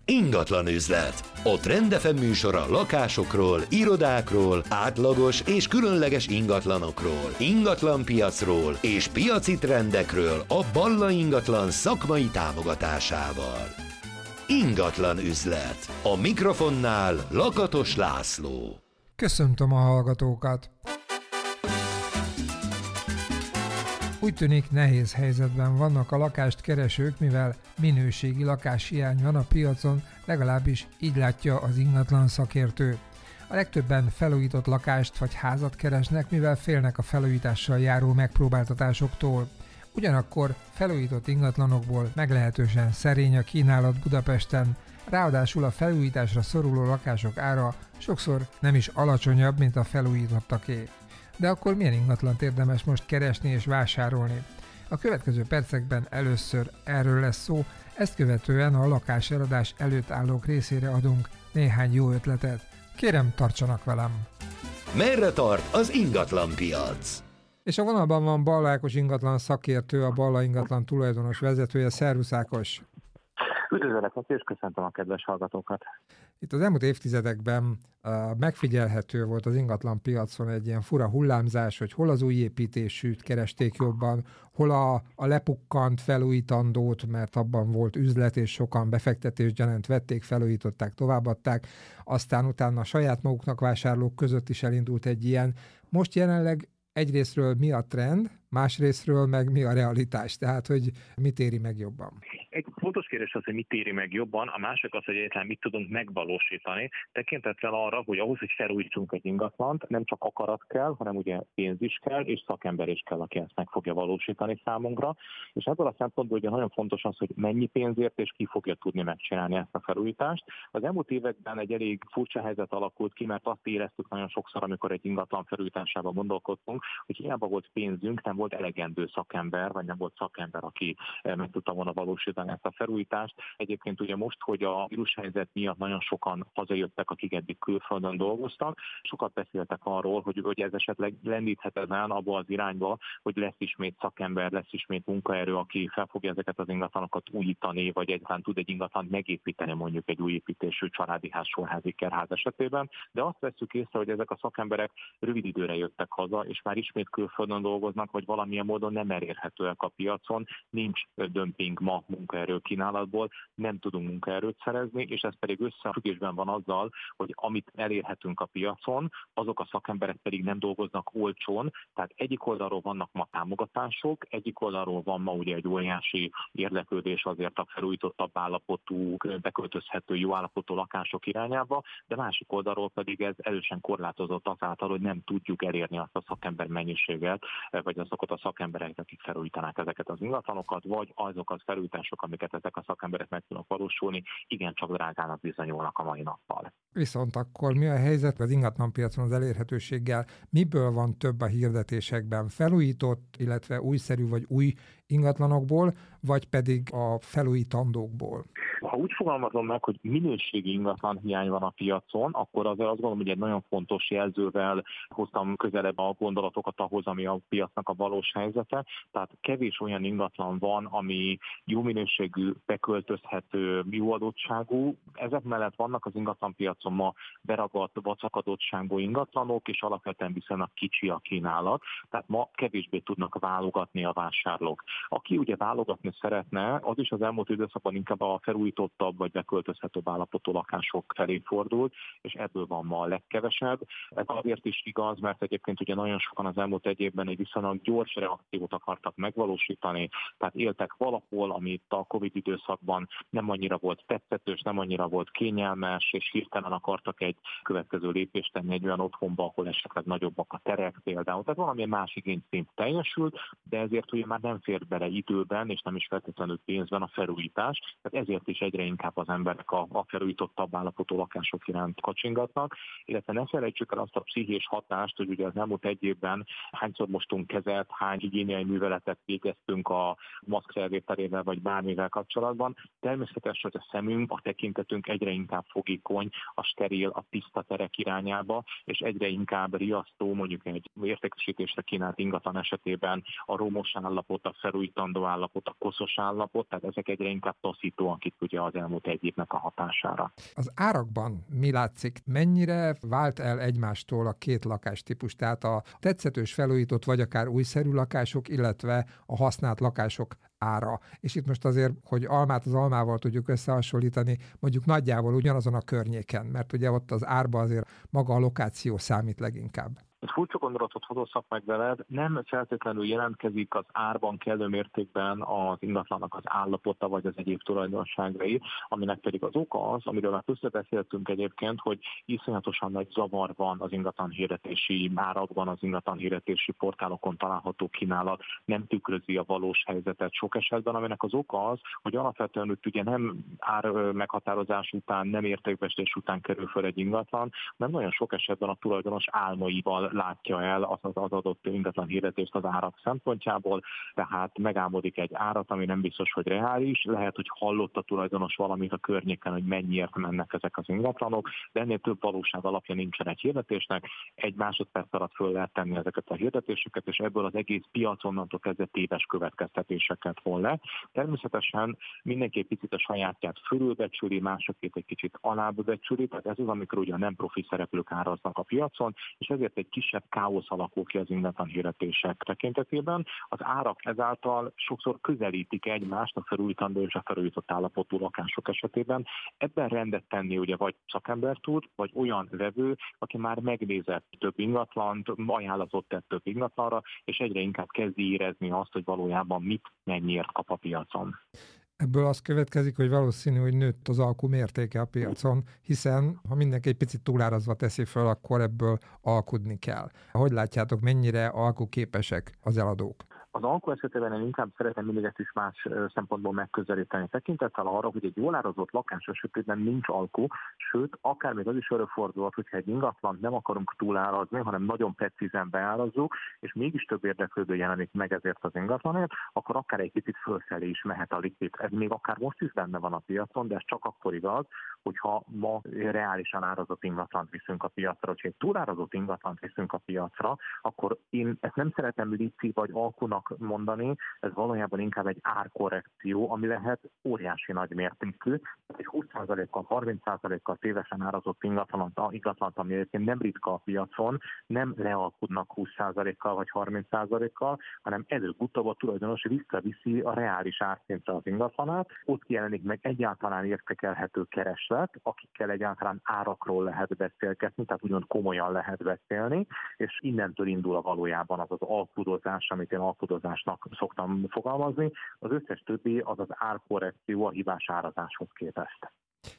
Ingatlan üzlet. A Trend FM műsora lakásokról, irodákról, átlagos és különleges ingatlanokról, ingatlanpiacról és piaci trendekről a Balla Ingatlan szakmai támogatásával. Ingatlan üzlet. A mikrofonnál Lakatos László. Köszöntöm a hallgatókat! Úgy tűnik, nehéz helyzetben vannak a lakást keresők, mivel minőségi lakáshiány van a piacon, legalábbis így látja az ingatlan szakértő. A legtöbben felújított lakást vagy házat keresnek, mivel félnek a felújítással járó megpróbáltatásoktól. Ugyanakkor felújított ingatlanokból meglehetősen szerény a kínálat Budapesten, ráadásul a felújításra szoruló lakások ára sokszor nem is alacsonyabb, mint a felújítottaké. De akkor milyen ingatlant érdemes most keresni és vásárolni? A következő percekben először erről lesz szó, ezt követően a lakáseladás előtt állók részére adunk néhány jó ötletet. Kérem, tartsanak velem! Merre tart az ingatlanpiac? És a vonalban van Balla Ákos ingatlan szakértő, a Balla Ingatlan tulajdonos vezetője. Szervusz Ákos! Üdvözöllek, és köszöntöm a kedves hallgatókat! Itt az elmúlt évtizedekben megfigyelhető volt az ingatlan piacon egy ilyen fura hullámzás, hogy hol az új építésűt keresték jobban, hol a lepukkant felújítandót, mert abban volt üzlet, és sokan befektetésgyanánt vették, felújították, továbbadták. Aztán utána a saját maguknak vásárlók között is elindult egy ilyen. Most jelenleg egyrészről mi a trend, másrészről meg mi a realitás, tehát hogy mit éri meg jobban? Egy fontos kérdés az, hogy mit éri meg jobban, a másik az, hogy egyáltalán mit tudunk megvalósítani, tekintettel arra, hogy ahhoz, hogy felújítsunk egy ingatlant, nem csak akarat kell, hanem ugye pénz is kell, és szakember is kell, aki ezt meg fogja valósítani számunkra. És ebből a szempontból ugye nagyon fontos az, hogy mennyi pénzért és ki fogja tudni megcsinálni ezt a felújítást. Az elmúlt években egy elég furcsa helyzet alakult ki, mert azt éreztük nagyon sokszor, amikor egy ingatlan felújításában gondolkodtunk, hogy hiába volt pénzünk, nem volt elegendő szakember, vagy nem volt szakember, aki meg tudta volna valósítani ezt a felújítást. Egyébként ugye most, hogy a vírushelyzet miatt nagyon sokan hazajöttek, akik eddig külföldön dolgoztak, sokat beszéltek arról, hogy ez esetleg lendíthetetlen abba az irányba, hogy lesz ismét szakember, lesz ismét munkaerő, aki fel fogja ezeket az ingatlanokat újítani, vagy egyáltalán tud egy ingatlant megépíteni, mondjuk egy új építésű családi ház, sorházi kerház esetében. De azt vesszük észre, hogy ezek a szakemberek rövid időre jöttek haza, és már ismét külföldön dolgoznak, vagy valamilyen módon nem elérhetőek a piacon, nincs dömping ma munkaerő kínálatból, nem tudunk munkaerőt szerezni, és ez pedig összefüggésben van azzal, hogy amit elérhetünk a piacon, azok a szakemberek pedig nem dolgoznak olcsón, tehát egyik oldalról vannak ma támogatások, egyik oldalról van ma ugye egy óriási érdeklődés azért a felújítottabb állapotú, beköltözhető, jó állapotú lakások irányába, de másik oldalról pedig ez erősen korlátozott azáltal, hogy nem tudjuk elérni azt a szakember mennyiséget, vagy azokat a szakembereket, akik felújítanák ezeket az ingatlanokat, vagy azok az felújítások, amiket ezek a szakemberek meg tudnak valósulni, igencsak drágának bizonyulnak a mai nappal. Viszont akkor mi a helyzet az ingatlanpiacon az elérhetőséggel? Miből van több a hirdetésekben? Felújított, illetve újszerű vagy új ingatlanokból, vagy pedig a felújítandókból? Ha úgy fogalmazom meg, hogy minőségi ingatlan hiány van a piacon, akkor azért azt gondolom, hogy egy nagyon fontos jelzővel hoztam közelebb a gondolatokat ahhoz, ami a piacnak a valós helyzete. Tehát kevés olyan ingatlan van, ami jó minőségű, beköltözhető, jó adottságú. Ezek mellett vannak az ingatlanpiacon ma beragadt, vacakadottságú ingatlanok, és alapvetően viszonylag kicsi a kínálat. Tehát ma kevésbé tudnak válogatni a vásárlók. Aki ugye válogatni szeretne, az is az elmúlt időszakban inkább a felújítottabb vagy beköltözhetőbb állapotú lakások felé fordult, és ebből van ma a legkevesebb. Ez azért is igaz, mert egyébként ugye nagyon sokan az elmúlt egy évben egy viszonylag gyors reakciót akartak megvalósítani, tehát éltek valahol, amit a Covid időszakban nem annyira volt tetszetős, nem annyira volt kényelmes, és hirtelen akartak egy következő lépést tenni egy olyan otthonba, ahol esetleg nagyobbak a terek például. Tehát valamilyen más igényszint teljesült, de ezért ugye már nem fér bele időben, és nem is feltétlenül pénzben a felújítás, tehát ezért is egyre inkább az emberek a felújítottabb állapotú lakások iránt kacsingatnak, illetve ne felejtsük el azt a pszichés hatást, hogy ugye az elmúlt egy évben hányszor mostunk kezet, hány higiéniai műveletet végeztünk a maszk felvételével vagy bármivel kapcsolatban. Természetes, hogy a szemünk, a tekintetünk egyre inkább fogékony a steril, a tiszta terek irányába, és egyre inkább riasztó, mondjuk egy értékesítésre kínált ingatlan esetében a romos állapot, a felújítandó állapot, a koszos állapot, tehát ezek egyre inkább taszítóak itt ugye az elmúlt egy évnek a hatására. Az árakban mi látszik? Mennyire vált el egymástól a két lakástípus? Tehát a tetszetős felújított vagy akár újszerű lakások, illetve a használt lakások ára. És itt most azért, hogy almát az almával tudjuk összehasonlítani, mondjuk nagyjából ugyanazon a környéken, mert ugye ott az árba azért maga a lokáció számít leginkább. Egy furcsa gondolatot hozzak meg veled, nem feltétlenül jelentkezik az árban kellő mértékben az ingatlannak az állapota vagy az egyéb tulajdonságai, aminek pedig az oka az, amiről már összebeszéltünk egyébként, hogy iszonyatosan nagy zavar van az ingatlan hirdetési árakban, az ingatlan hirdetési portálokon található kínálat, nem tükrözi a valós helyzetet sok esetben, aminek az oka az, hogy alapvetően itt ugye nem ár meghatározás után, nem értékbeesés után kerül föl egy ingatlan, nem nagyon sok esetben a tulajdonos álmaival látja el az adott ingatlan hirdetést az árak szempontjából, tehát megálmodik egy árat, ami nem biztos, hogy reális, lehet, hogy hallott a tulajdonos valamit a környéken, hogy mennyiért mennek ezek az ingatlanok, de ennél több valóság alapja nincsen egy hirdetésnek, egy másodperc alatt föl lehet tenni ezeket a hirdetéseket, és ebből az egész piac onnantól kezdve téves következtetéseket von le. Természetesen mindenki egy picit a sajátját fölülbecsüli, másokét egy kicsit alábbbecsüli, tehát ez az, amikor ugye a nem profi szereplők áraznak a piacon, és ezért egy kisebb káosz alakul ki az ingatlan hirdetések tekintetében. Az árak ezáltal sokszor közelítik egymást a felújítandó és a felújított állapotú lakások esetében. Ebben rendet tenni ugye vagy szakember tud, vagy olyan vevő, aki már megnézett több ingatlant, ajánlatot tett több ingatlanra, és egyre inkább kezdi érezni azt, hogy valójában mit, mennyiért kap a piacon. Ebből az következik, hogy valószínű, hogy nőtt az alkú mértéke a piacon, hiszen ha mindenki egy picit túlárazva teszi föl, akkor ebből alkudni kell. Hogy látjátok, mennyire alkuképesek az eladók? Az alkú esetében én inkább szeretném mindig ezt is más szempontból megközelíteni. Tekintettel arra, hogy egy jól árazott lakás esetében nincs alkú, sőt, akár még az is előfordulhat, hogyha egy ingatlant nem akarunk túlárazni, hanem nagyon precízen beárazzuk, és mégis több érdeklődő jelenik meg ezért az ingatlanért, akkor akár egy picit fölfelé is mehet a likvid. Ez még akár most is benne van a piacon, de ez csak akkor igaz, hogyha ma reálisan árazott ingatlant viszünk a piacra, hogyha egy túlárazott ingatlant viszünk a piacra, akkor én ezt nem szeretem lici vagy alkunak mondani, ez valójában inkább egy árkorrekció, ami lehet óriási nagy mértékű. Egy 20%-kal, 30%-kal tévesen árazott ingatlant, ami egyébként nem ritka a piacon, nem lealkudnak 20%-kal vagy 30%-kal, hanem előbb-utóbb a tulajdonos visszaviszi a reális árszintre az ingatlanát, ott jelenik meg egyáltalán értékelhető kereslet, akikkel egyáltalán árakról lehet beszélgetni, tehát úgymond komolyan lehet beszélni, és innentől indul a valójában az alkudozás, amit én alkudozásnak szoktam fogalmazni, az összes többi az az árkorrekció a hibás árazáshoz képest.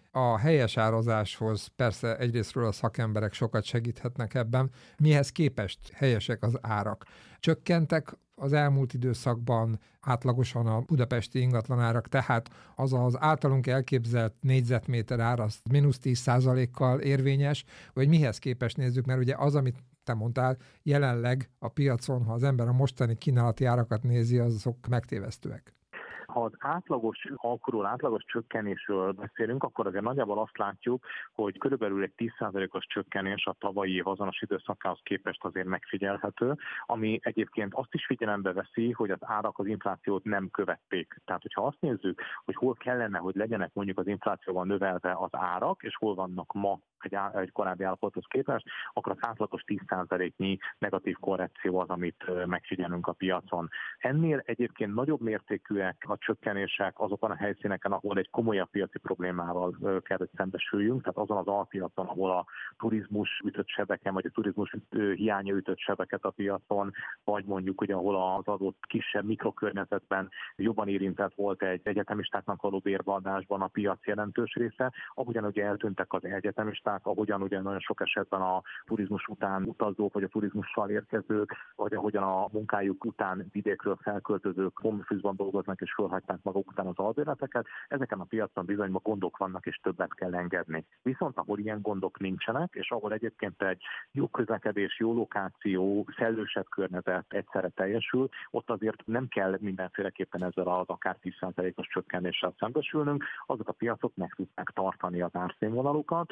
A helyes árazáshoz persze egyrésztről a szakemberek sokat segíthetnek ebben. Mihez képest helyesek az árak? Csökkentek az elmúlt időszakban átlagosan a budapesti ingatlanárak, tehát az általunk elképzelt négyzetméter ár az -10%-kal érvényes, vagy mihez képest nézzük, mert ugye az, amit te mondtál, jelenleg a piacon, ha az ember a mostani kínálati árakat nézi, azok megtévesztőek. Ha az átlagos alkuról, átlagos csökkenésről beszélünk, akkor azért nagyjából azt látjuk, hogy körülbelül egy 10%-os csökkenés a tavalyi év azonos időszakához képest azért megfigyelhető, ami egyébként azt is figyelembe veszi, hogy az árak az inflációt nem követték. Tehát, hogyha azt nézzük, hogy hol kellene, hogy legyenek mondjuk az inflációval növelve az árak, és hol vannak ma egy korábbi állapothoz képest, akkor az átlagos 10%-nyi negatív korrekció az, amit megfigyelünk a piacon. Ennél egyébként nagyobb mértékűek a csökkenések azokon a helyszíneken, ahol egy komolyabb piaci problémával kell, hogy szembesüljünk, tehát azon az alpiacon, ahol a turizmus ütött sebeken, vagy a turizmus hiánya ütött sebeket a piacon, vagy mondjuk, hogy ahol az adott kisebb mikrokörnyezetben jobban érintett volt egy egyetemistáknak való bérbeadásban a piac jelentős része, ahogyan ugye eltűntek az egyetemisták, ahogyan ugye nagyon sok esetben a turizmus után utazók, vagy a turizmussal érkezők, vagy ahogyan a munkájuk után vidékről felköltözők home office-ban dolgoznak és fölhagyták maguk után az albérleteket, ezeken a piacon bizony ma gondok vannak és többet kell engedni. Viszont ahol ilyen gondok nincsenek, és ahol egyébként egy jó közlekedés, jó lokáció, szellősebb környezet egyszerre teljesül, ott azért nem kell mindenféleképpen ezzel az akár 10%-os csökkenéssel szembesülnünk, azok a piacok meg tudják tartani az árszínvonalukat. Sok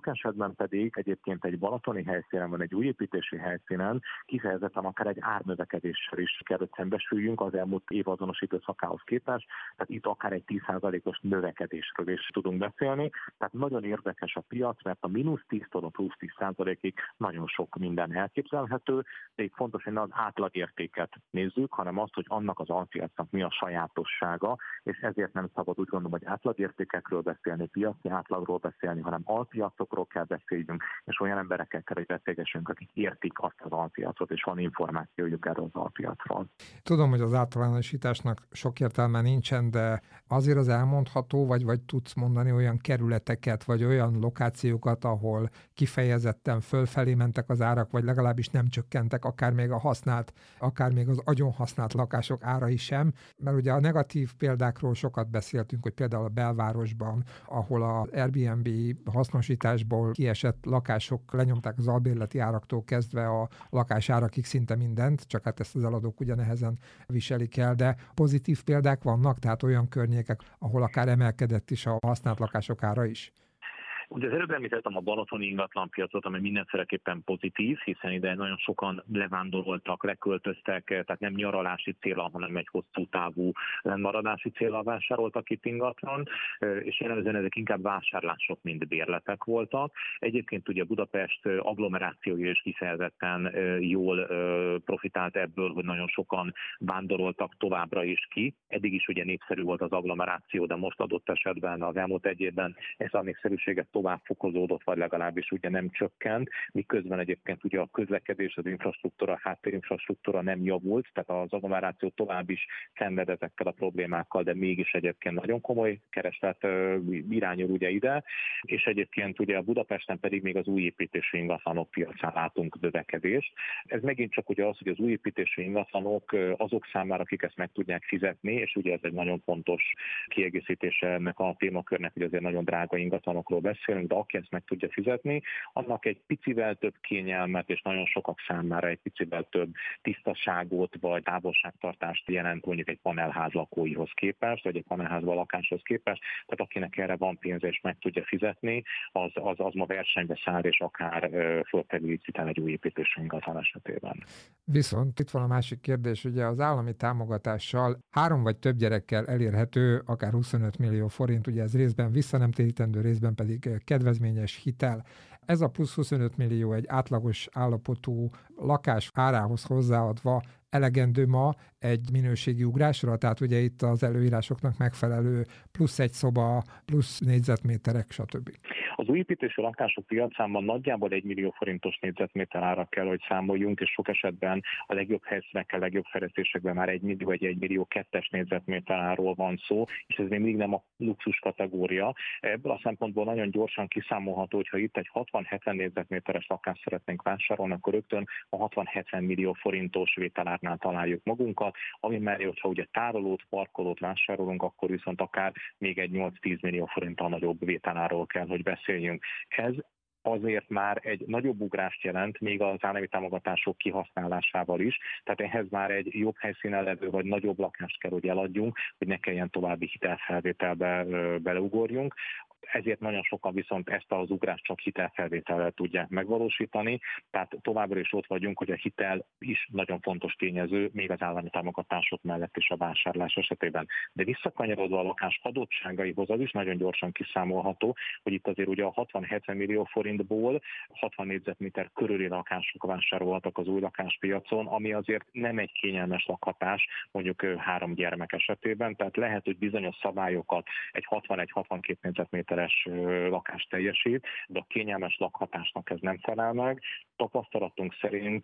esetben pedig egyébként egy balatoni helyszínen van, egy új építési helyszínen kifejezetten akár egy árnövekedéssel is kell, hogy szembesüljünk az elmúlt évazonos időszakához képest, tehát itt akár egy 10%-os növekedésről is tudunk beszélni. Tehát nagyon érdekes a piac, mert a -10-től a +10%-ig nagyon sok minden elképzelhető, de itt fontos, hogy ne az átlagértéket nézzük, hanem azt, hogy annak az alpiacnak mi a sajátossága, és ezért nem szabad úgy gondolom, hogy átlagértékekről beszélni, piaci átlagról beszélni, hanem alpiacokról kell beszéljünk, és olyan emberekkel kell, hogy beszélgessünk, akik értik azt az alpiacot, és van információjuk erről az alpiacról. Tudom, hogy az általánosításnak sok értelme nincsen, de azért az elmondható, vagy tudsz mondani olyan kerületeket, vagy olyan lokációkat, ahol kifejezetten fölfelé mentek az árak, vagy legalábbis nem csökkentek, akár még a használt, akár még az agyon használt lakások árai sem, mert ugye a negatív példákról sokat beszéltünk, hogy például a belvárosban, ahol az Airbnb hasznosításból kiesett lakások lenyomták az albérleti áraktól kezdve a lakásárakig szinte mindent, csak hát ezt az eladók ugye nehezen viselik el, de pozitív példák vannak, tehát olyan környékek, ahol akár emelkedett is a használt lakások ára is. Ugye az előbb említettem a balatoni ingatlanpiacot, ami mindenféleképpen pozitív, hiszen ide nagyon sokan levándoroltak, leköltöztek, tehát nem nyaralási céllal, hanem egy hosszú távú lemaradási céllal vásároltak itt ingatlan, és jellemzően ezek inkább vásárlások, mint bérletek voltak. Egyébként ugye Budapest agglomerációja is kifejezetten jól profitált ebből, hogy nagyon sokan vándoroltak továbbra is ki. Eddig is ugye népszerű volt az agglomeráció, de most adott esetben az elmúlt egy évben ez a népszerűséget tovább fokozódott, vagy legalábbis ugye nem csökkent, miközben egyébként ugye a közlekedés, az infrastruktúra, a háttérinfrastruktúra nem javult, tehát az agglomeráció tovább is szenved ezekkel a problémákkal, de mégis egyébként nagyon komoly kereslet irányul ugye ide, és egyébként ugye a Budapesten pedig még az új építésű ingatlanok piacán látunk növekedést. Ez megint csak ugye az, hogy az új építésű ingatlanok azok számára, akik ezt meg tudják fizetni, és ugye ez egy nagyon fontos kiegészítése ennek a témakörnek, hogy azért nagyon drága ingatlanokról beszélünk, de aki ezt meg tudja fizetni, annak egy picivel több kényelmet, és nagyon sokak számára egy picivel több tisztaságot, vagy távolságtartást jelent mondjuk egy panelház lakóihoz képest, vagy egy panelházban lakáshoz képest, tehát akinek erre van pénze és meg tudja fizetni, az ma versenybe száll, és akár fölkerül egy új építésű ingatlan esetében. Viszont itt van a másik kérdés, ugye az állami támogatással 3 vagy több gyerekkel elérhető akár 25 millió forint, ugye ez részben visszanemtérítendő, részben pedig kedvezményes hitel. Ez a plusz 25 millió egy átlagos állapotú lakás árához hozzáadva elegendő ma egy minőségi ugrásra, tehát ugye itt az előírásoknak megfelelő plusz egy szoba, plusz négyzetméterek, stb. Az új építésű lakások piacában nagyjából 1 millió forintos négyzetméter ára kell, hogy számoljunk, és sok esetben a legjobb helyszínekkel, legjobb fejlesztésekben már 1 millió vagy 1 millió 2-es négyzetméter árról van szó, és ez még mindig nem a luxus kategória. Ebből a szempontból nagyon gyorsan kiszámolható, hogy ha itt egy 60-70 négyzetméteres lakást szeretnénk vásárolni, akkor rögtön a 60-70 millió forintos vételárnál találjuk magunkat, ami mellé, hogyha ugye tárolót, parkolót vásárolunk, akkor viszont akár még egy 8-10 millió forinttal nagyobb vételárról kell, hogy beszéljünk. Ez azért már egy nagyobb ugrást jelent, még az állami támogatások kihasználásával is, tehát ehhez már egy jobb helyszínen levő vagy nagyobb lakást kell, hogy eladjunk, hogy ne kelljen további hitelfelvételbe beleugorjunk. Ezért nagyon sokan viszont ezt az ugrást csak hitelfelvétellel tudják megvalósítani, tehát továbbra is ott vagyunk, hogy a hitel is nagyon fontos tényező, még az állami támogatások mellett is a vásárlás esetében. De visszakanyarodva a lakás adottságaihoz, az is nagyon gyorsan kiszámolható, hogy itt azért ugye a 60-70 millió forintból 60 négyzetméter körüli lakások vásároltak az új lakáspiacon, ami azért nem egy kényelmes lakhatás, mondjuk 3 gyermek esetében, tehát lehet, hogy bizonyos szabályokat egy 61-62 négyzetméteres lakást teljesít, de a kényelmes lakhatásnak ez nem felel meg. Tapasztalatunk szerint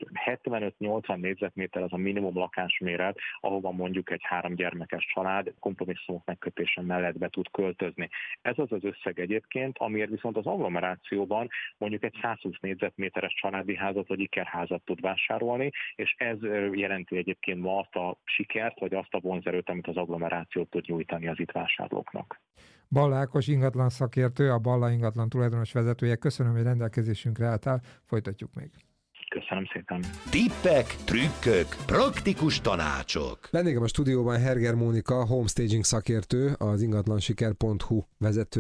75-80 négyzetméter az a minimum lakásméret, ahova mondjuk egy 3 gyermekes család kompromisszumok megkötése mellett be tud költözni. Ez az az összeg egyébként, amiért viszont az agglomerációban mondjuk egy 120 négyzetméteres családi házat vagy ikerházat tud vásárolni, és ez jelenti egyébként ma azt a sikert, vagy azt a vonzerőt, amit az agglomeráció tud nyújtani az itt vásárlóknak. Balla Ákos ingatlan szakértő, a Balla ingatlan tulajdonos vezetője. Köszönöm, hogy rendelkezésünkre álltál. Folytatjuk még. Köszönöm szépen. Tippek, trükkök, praktikus tanácsok. Vendégem a stúdióban Herger Mónika, homestaging szakértő, az ingatlansiker.hu vezetője.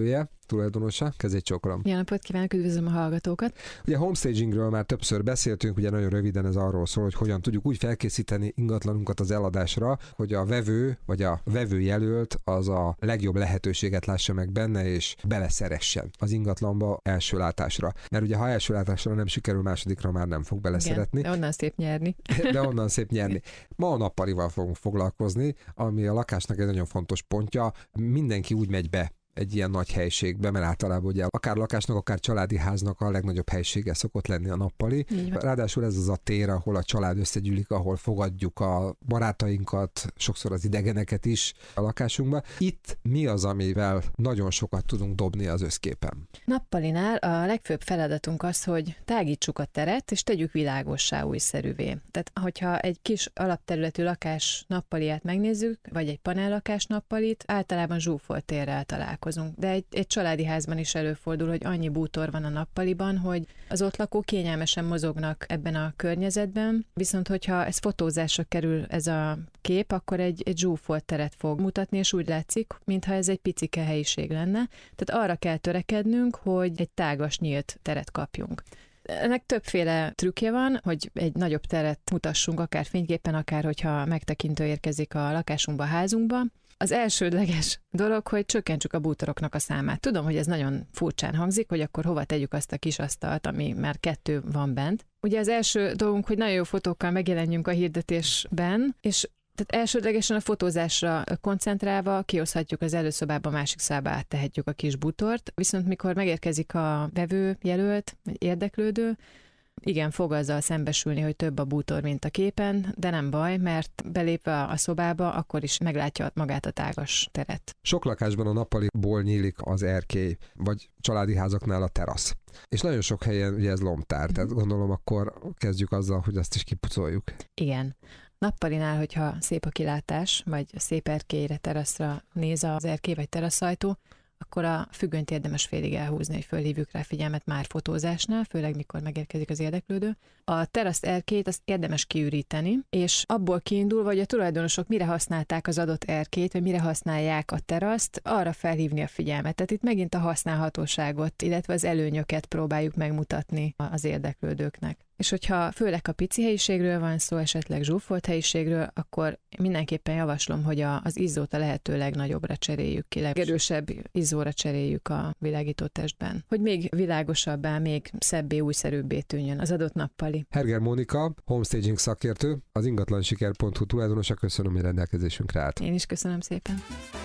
tulajdonosa. Kezét csókolom. Jó napot kívánok, üdvözlöm a hallgatókat. Ugye a homestagingről már többször beszéltünk, ugye nagyon röviden ez arról szól, hogy hogyan tudjuk úgy felkészíteni ingatlanunkat az eladásra, hogy a vevő vagy a vevőjelölt az a legjobb lehetőséget lássa meg benne, és beleszeressen az ingatlanba első látásra. Mert ugye ha első látásra nem sikerül, másodikra már nem fog beleszeretni. Igen, de onnan szép nyerni. De onnan szép nyerni. Ma a nappalival fogunk foglalkozni, ami a lakásnak egy nagyon fontos pontja. Mindenki úgy megy be egy ilyen nagy helyiségbe, mert általában ugye akár lakásnak, akár családi háznak a legnagyobb helyisége szokott lenni a nappali. Ráadásul ez az a tér, ahol a család összegyűlik, ahol fogadjuk a barátainkat, sokszor az idegeneket is a lakásunkba. Itt mi az, amivel nagyon sokat tudunk dobni az összképen? Nappalinál a legfőbb feladatunk az, hogy tágítsuk a teret, és tegyük világossá, újszerűvé. Tehát, hogyha egy kis alapterületű lakás nappaliát megnézzük, vagy egy panellakás nappalit, általában zsúfolt térrel találkozunk. De egy családi házban is előfordul, hogy annyi bútor van a nappaliban, hogy az ott lakók kényelmesen mozognak ebben a környezetben, viszont hogyha ez fotózásra kerül ez a kép, akkor egy zsúfolt teret fog mutatni, és úgy látszik, mintha ez egy picike helyiség lenne. Tehát arra kell törekednünk, hogy egy tágas, nyílt teret kapjunk. Ennek többféle trükkje van, hogy egy nagyobb teret mutassunk, akár fényképpen, akár hogyha megtekintő érkezik a lakásunkba, a házunkba. Az elsődleges dolog, hogy csökkentsük a bútoroknak a számát. Tudom, hogy ez nagyon furcsán hangzik, hogy akkor hova tegyük azt a kis asztalt, ami már 2 van bent. Ugye az első dolgunk, hogy nagyon jó fotókkal megjelenjünk a hirdetésben, és tehát elsődlegesen a fotózásra koncentrálva kihozhatjuk az előszobába, a másik szobába áttehetjük a kis bútort, viszont mikor megérkezik a vevőjelölt, vagy érdeklődő, igen, fog azzal szembesülni, hogy több a bútor, mint a képen, de nem baj, mert belépve a szobába, akkor is meglátja magát a tágas teret. Sok lakásban a nappaliból nyílik az erkély, vagy családi házaknál a terasz. És nagyon sok helyen ugye ez lombtár, tehát gondolom akkor kezdjük azzal, hogy azt is kipucoljuk. Igen. Nappalinál, hogyha szép a kilátás, vagy szép erkélyre, teraszra néz az erkély vagy teraszajtó, akkor a függönyt érdemes félig elhúzni, hogy fölhívjuk rá figyelmet már fotózásnál, főleg mikor megérkezik az érdeklődő. A terasz erkélyt azt érdemes kiüríteni, és abból kiindulva, hogy a tulajdonosok mire használták az adott erkélyt, vagy mire használják a teraszt, arra felhívni a figyelmet. Tehát itt megint a használhatóságot, illetve az előnyöket próbáljuk megmutatni az érdeklődőknek. És hogyha főleg a pici helyiségről van szó, esetleg zsúfolt helyiségről, akkor mindenképpen javaslom, hogy az izzót a lehető legnagyobbra cseréljük ki, legerősebb izzóra cseréljük a világító testben, hogy még világosabbá, még szebbé, újszerűbbé tűnjön az adott nappali. Herger Mónika, homestaging szakértő, az ingatlansiker.hu tulajdonosa, köszönöm, hogy rendelkezésünkre állt. Én is köszönöm szépen.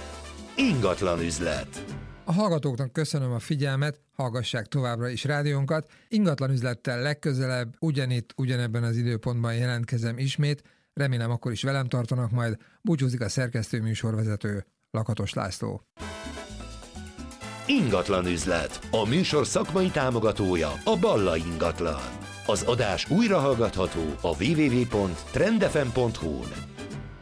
Ingatlan üzlet. A hallgatóknak köszönöm a figyelmet, hallgassák továbbra is rádiónkat. Ingatlan üzlettel legközelebb, ugyanitt, ugyanebben az időpontban jelentkezem ismét. Remélem akkor is velem tartanak majd. Búcsúzik a szerkesztő műsorvezető, Lakatos László. Ingatlan üzlet. A műsor szakmai támogatója a Balla Ingatlan. Az adás újrahallgatható a www.trendfm.hu-n.